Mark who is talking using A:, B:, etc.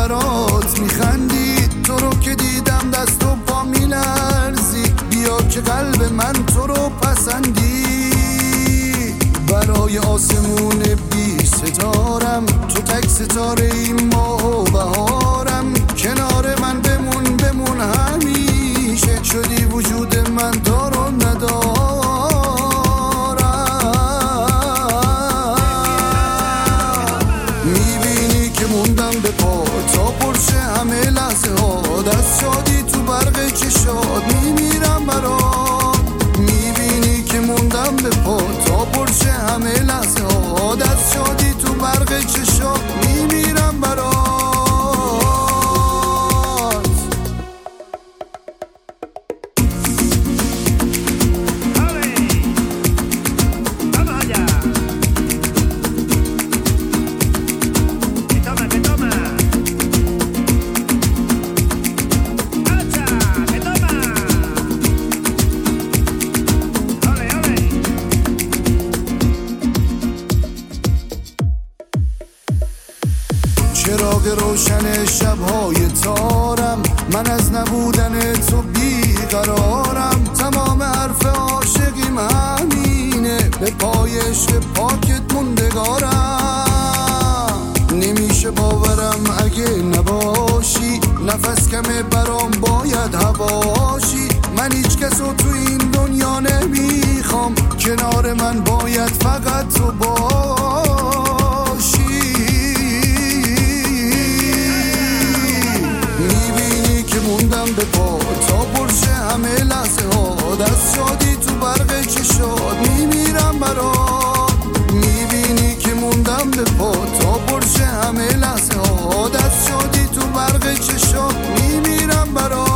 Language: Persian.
A: برات میخندی، تو رو که دیدم دست و پا میلرزی، بیا که قلب من تو رو پسندی. برای آسمون بی ستارم، تو تک ستاره این ماه و بهارم، کنار من بمون بمون همیشه، شدی وجود من دار و ندارم. میبینی که موندم به پا تا پرشه همه لحظه ها، دست شادی تو برق چشات میمیرم برات. میبینی که موندم به پا تا پرشه همه لحظه ها، دست شادی تو برق چشات میمیرم برات. چراغ روشن شب‌های تارم، من از نبودن تو بیقرارم، تمام حرف عاشقیم همینه، به پای عشق پاکت موندگارم. نمیشه باورم اگه نباشی، نفس کمه برام باید هواشی، من هیچ کسو تو این دنیا نمیخوام، کنار من باید فقط تو باشی. میبینی که موندم به پا تا پرشه همه لحظه ها، دست شادی تو برق چشات میمیرم برات. میبینی که موندم به پا تا پرشه همه لحظه ها، دست شادی تو برق چشات میمیرم برات.